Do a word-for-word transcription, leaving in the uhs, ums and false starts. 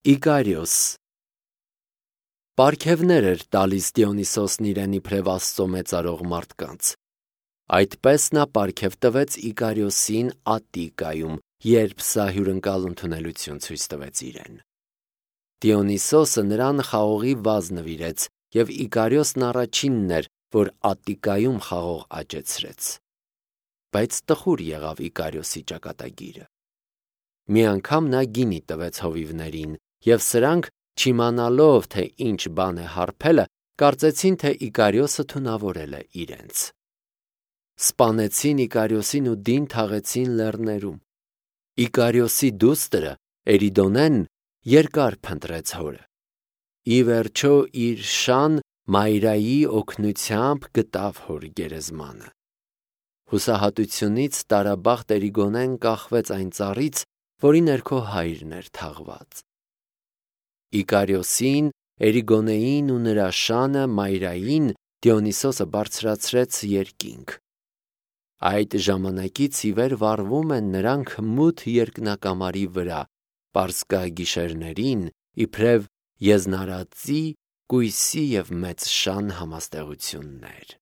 Իկարիոս Պարգևներ էր տալիս Դիոնիսոսն իրեն իբրև Աստծո մեծարող մարդկանց։ Այդպես նա պարգև տվեց Իկարիոսին Ատտիկայում, երբ սա հյուրընկալ ընդունելություն ցույց տվեց իրեն։ Դիոնիսոսը նրան խաղողի վազ նվիրեց, և Իկարիոսն առաջինն էր, որ Ատտիկայում խաղող աճեցրեց։ Բայց տխուր եղավ Իկարիոսի ճակատագիրը։ Մի անգամ նա գինի տվեց հովիվներին, և սրանք, չիմանալով, թե ինչ բան է հարբելը, կարծեցին, թե Իկարիոսը թունավորել է իրենց։ Սպանեցին Իկարիոսին ու դին թաղեցին լեռներում։ Իկարիոսի դուստրը Էրիդոնեն երկար փնտրեց հորը։ Ի վերջո իր շան Մայրայի օգնությամբ գտավ հոր գերեզմանը։ Հուսահատությունից տարաբախտ Էրիգոնեն կախվեց այն ծառից, որի ներքո հայրն էր թաղված։ Իկարիոսին, Էրիգոնեին ու նրա շանը Մայրային Դիոնիսոսը բարձրացրեց երկինք։ Այդ ժամանակից ի վեր վառվում են նրանք մութ երկնակամարի վրա, պարսկա գիշերներին, իբրև եզնարածի, կույսի և մեծ շան համաստեղություններ։